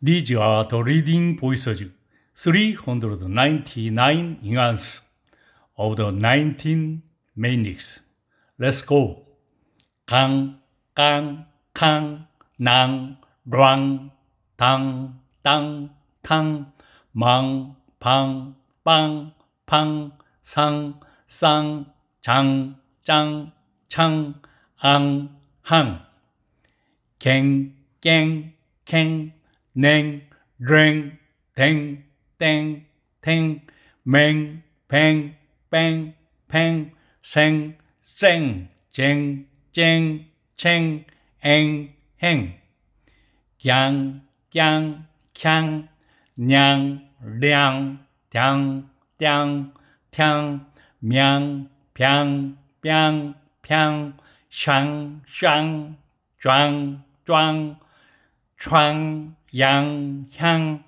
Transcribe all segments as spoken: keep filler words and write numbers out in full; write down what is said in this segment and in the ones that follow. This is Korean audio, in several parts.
These are the reading voices, three hundred ninety-nine inches of the nineteen minutes. Let's go. 강, 깡, 캉, 낭, 랑, 당, 땅, 탕, 망, 방, 빵, 팡, 상, 쌍, 장, 짱, 창, 앙, 항. 갱, 깽, 캥, 냉, 랭, 댕, 땡, 탱, 맹, 뱅, 뺑, 팽, 생, 쌩, 쟁, 쨍, 챙, 앵, 행. 양, 양, 캬ং, 냥, 량, 량, 땡, 탕, 명, 병, 뿅, 평, 샹, 샹, 쫙, 쫙, 촤ང, 양, 향.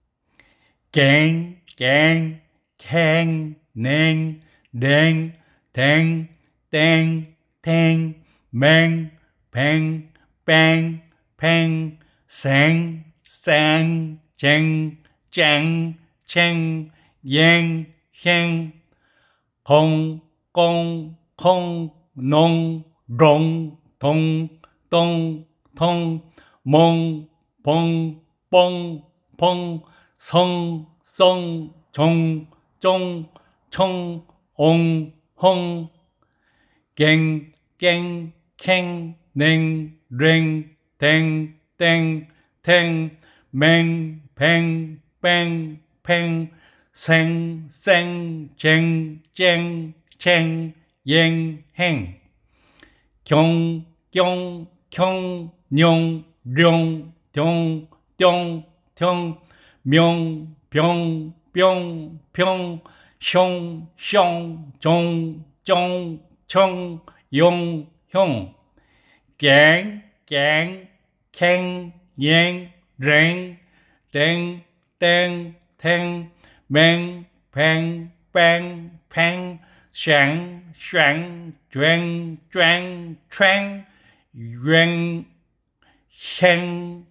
갱, 갱, 캥, 냉, 랭, 댕, 땡, 탱, 맹, 뱅, 뺑, 팽, 생, 쌩, 쟁, 쨍, 챙, 옌, 행. 공, 꽁, 콩, 농, 롱, 동, 똥, 통, 몽, 봉, 뽕, 퐁, 성, 썽, 종, 쫑, 총, 옹, 홍. 갱, 깽, 캥, 냉, 랭, 댕, 땡, 탱, 맹, 뱅, 뺑, 팽, 생, 쌩, 쟁, 쨍, 챙, 옌, 행. 경, 경, 경, 뇽, 룡, 동, 뿅, 형. 명, 병, 뿅, 평, 숑, 숑, 종, 쫑, 청, 용, 형. 갱, 갱, 캥, 옌, 랭, 땡, 땡, 탱, 맹, 뱅, 뺑, 팽, 샹, 샹, 촤ڭ, 촤ڭ, 촤ڭ, 촤ڭ, 행.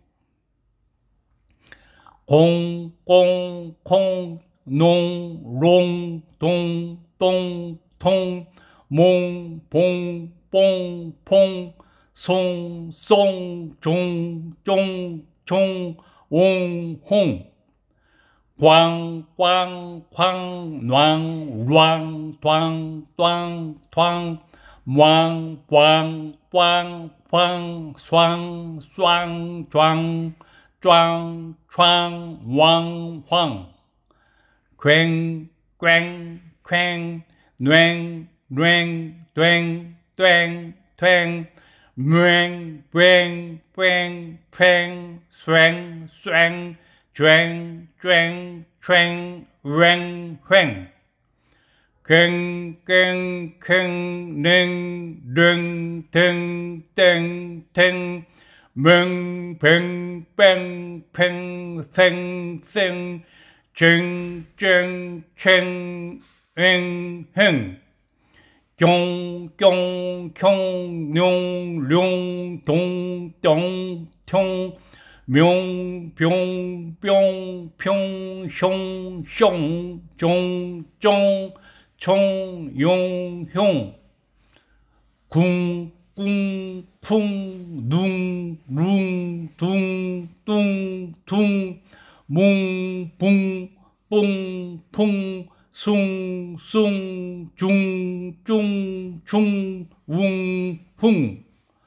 공, 꽁, 콩, 농, 롱, 동, 똥, 통, 몽, 봉, 뽕, 퐁, 송, 송, 종, 쫑, 총, 옹, 홍. 광, 꽝, 쾅, 낭, 랑, 당, 땅, 탕, 망, 꽝, 꽝, 쾅, 쌍, 쌍, 좌ang, 쫙, 촤ang, 왕, 황. 괭, 괭, 퀭, 넹, 넹, 넹, 넹, 퀭, 므앵, 촤ង, 촤ង, 퀭, 촤ង, 촤ង, 촤ង, 촤ង, 촤ង, 촤ង, ���. 괭, 괭, 퀭, 냉, 랭, 댕, 땡, 탱, 맹, 뱅, 뺑, 팽, 생, 쌩, 쟁, 쨍, 챙, 앵, 행. 경, 경, 경, 뇽, 룡, 동, 똥, 통, 명, 병, 뿅, 평, 숑, 숑, 종, 쫑, 총, 용, 형. 궁, 꿍, 쿵, 둥, 룽, 둥, 뚱, 퉁, 몽, 붕, 뽕, 퐁, 숭, 숭, 중, 중, 충, 웅, 흥.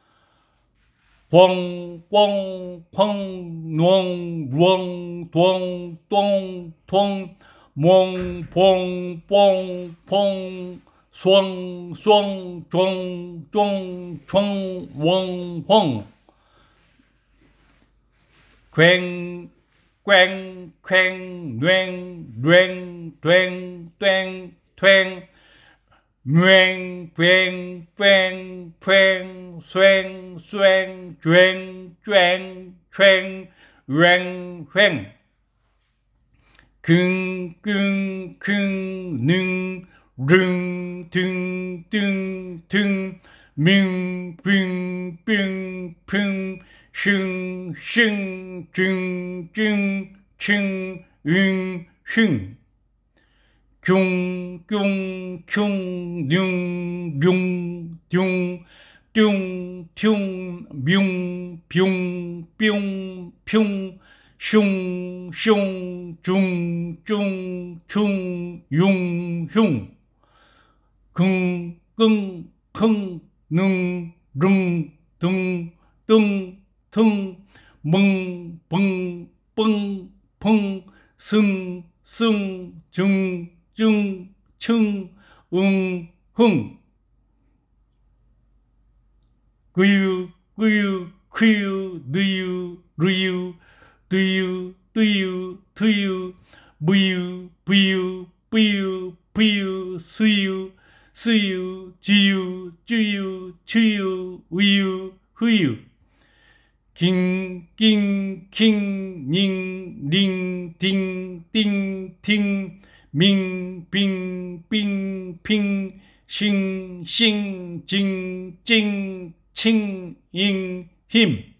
꽝, 꽝, 쾅, 넹, 렁, 동, 똥, 통, 몽, 봉, 뽕, 퐁, 숑, 숑, 종, 쫑, 총, 웡, 홍. 괭, 괭, 퀭, 넹, 넹, 넹, 땡, 탱, 맹, 뱅, 뺑, 팽, 촨, 촨, 촤ڭ, 촤ڭ, 촤ڭ, 촤ڭ, 횡. 킁, 킁, 킁, 능, 릉, 등, 등, 등, 밍, 빙, 빙, 핑, 슌, 슌, 쭝, 쭝, 쭝, 응, 휭. 뀨, 뀨, 쁩, 뇽, 뇽, 뇽, 뀨, 튠, 묠, 뵁, 뿅, 푁, 슌, 숑, 중, 쭝, 충, 융, 흉. 킁, 끙, 킁, 능, 릉, 등, 뜬, 腾, 멍, 벙, 뻥, 펑, 승, 승, 증, 증, 층, 응, 흥. 그유, 그유, 크유, 느유, 르유, 드유, 뜨유, 트유, 무유, 부유, 뿌유, 부유, 수유, 수유, 지유, 쭈유, 추유, 우유, 후유. 깅, 낑, 킹, 닝, 링, 딩, 띵, 팅, 밍, 빙, 삥, 핑, 싱, 싱, 징, 찡, 칭, 잉, 힘.